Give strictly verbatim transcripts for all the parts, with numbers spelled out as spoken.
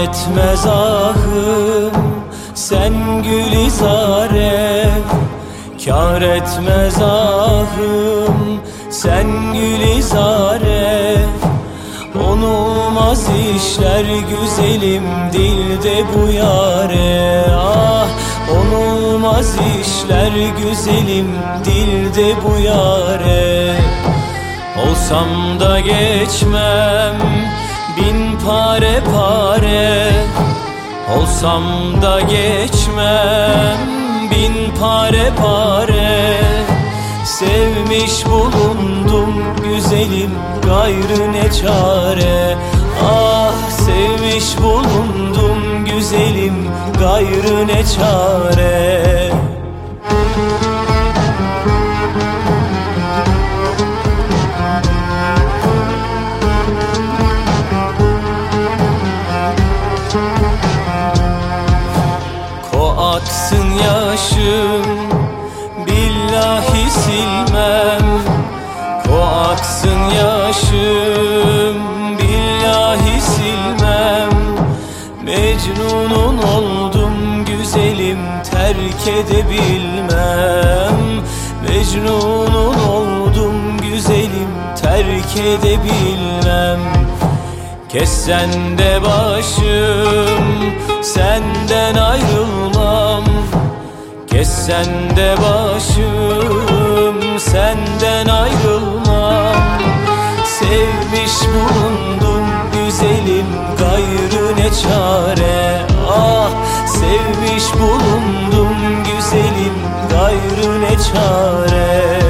etmez ahım sen gülizare, kâr etmez ahım sen gülizare. Onulmaz işler güzelim dilde bu yare. Ah, onulmaz işler güzelim dilde bu yare. Olsam da geçmem bin pare pare, olsam da geçmem bin pare pare. Sevmiş bulundum güzelim gayrı ne çare. Ah, sevmiş bulundum güzelim gayrı ne çare. Ko aksın yaşım billahi silmem, ko aksın yaşım billahi silmem. Mecnunun oldum güzelim terk edebilmem. Mecnunun oldum güzelim terk edebilmem. Kessen de başım senden ayrılmam, kessen de başım senden ayrılmam. Sevmiş bulundum güzelim gayrı ne çare. Ah, sevmiş bulundum güzelim gayrı ne çare.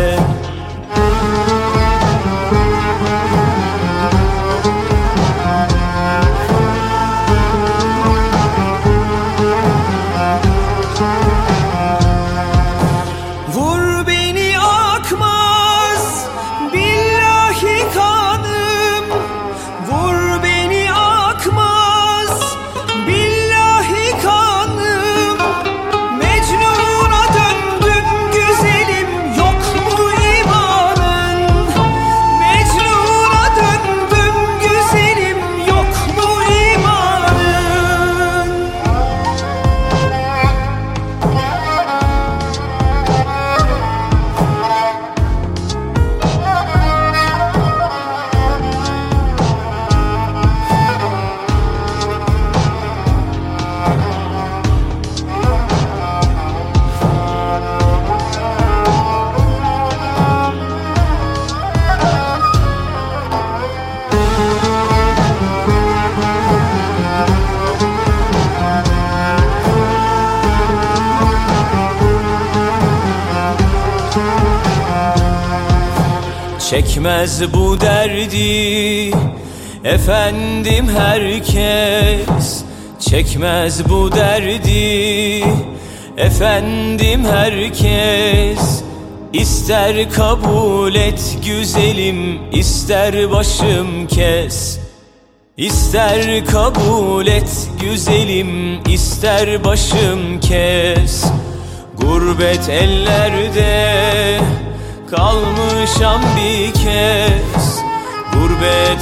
Çekmez bu derdi efendim herkes, çekmez bu derdi efendim herkes. İster kabul et güzelim, ister başım kes. İster kabul et güzelim, ister başım kes. Gurbet ellerde kalmışam bir kez, gurbet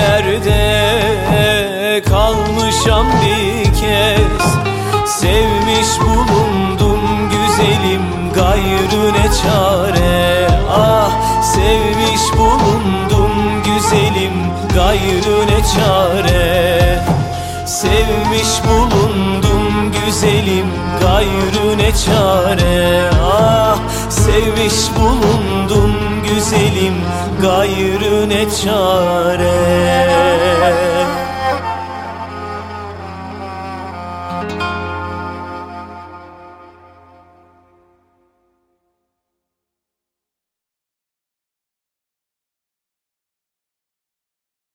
ellerde kalmışam bir kez. Sevmiş bulundum güzelim gayrı ne çare. Ah, sevmiş bulundum güzelim gayrı ne çare. Sevmiş bulundum güzelim gayrı ne çare. Ah, sevmiş bulundum güzelim gayrı ne çare.